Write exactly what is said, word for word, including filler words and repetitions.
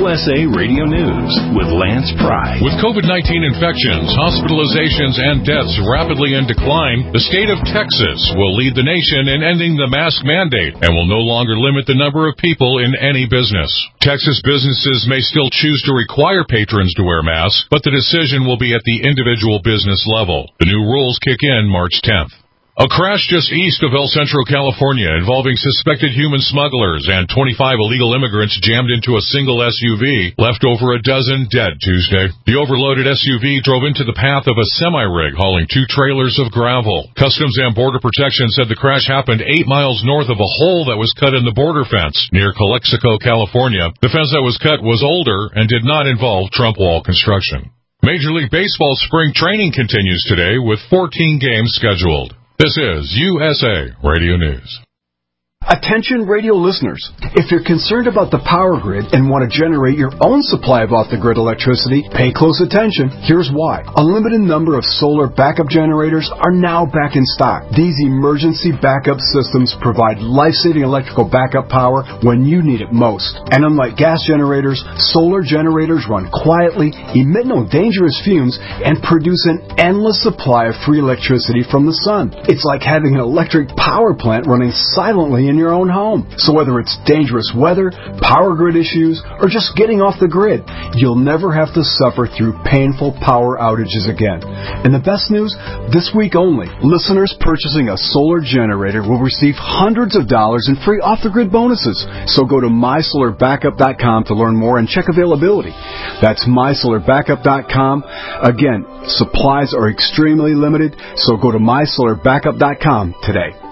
S A Radio News with Lance Pry. With COVID nineteen infections, hospitalizations, and deaths rapidly in decline, the state of Texas will lead the nation in ending the mask mandate and will no longer limit the number of people in any business. Texas businesses may still choose to require patrons to wear masks, but the decision will be at the individual business level. The new rules kick in March tenth. A crash just east of El Centro, California, involving suspected human smugglers and twenty-five illegal immigrants jammed into a single S U V, left over a dozen dead Tuesday. The overloaded S U V drove into the path of a semi-rig hauling two trailers of gravel. Customs and Border Protection said the crash happened eight miles north of a hole that was cut in the border fence near Calexico, California. The fence that was cut was older and did not involve Trump wall construction. Major League Baseball spring training continues today with fourteen games scheduled. This is U S A Radio News. Attention radio listeners, if you're concerned about the power grid and want to generate your own supply of off-the-grid electricity, pay close attention. Here's why. A limited number of solar backup generators are now back in stock. These emergency backup systems provide life-saving electrical backup power when you need it most. And unlike gas generators, solar generators run quietly, emit no dangerous fumes, and produce an endless supply of free electricity from the sun. It's like having an electric power plant running silently in your own home. So whether it's dangerous weather, power grid issues, or just getting off the grid, you'll never have to suffer through painful power outages again. And the best news, this week only, listeners purchasing a solar generator will receive hundreds of dollars in free off-the-grid bonuses. So go to my solar backup dot com to learn more and check availability. That's my solar backup dot com. Again, supplies are extremely limited, so go to my solar backup dot com today.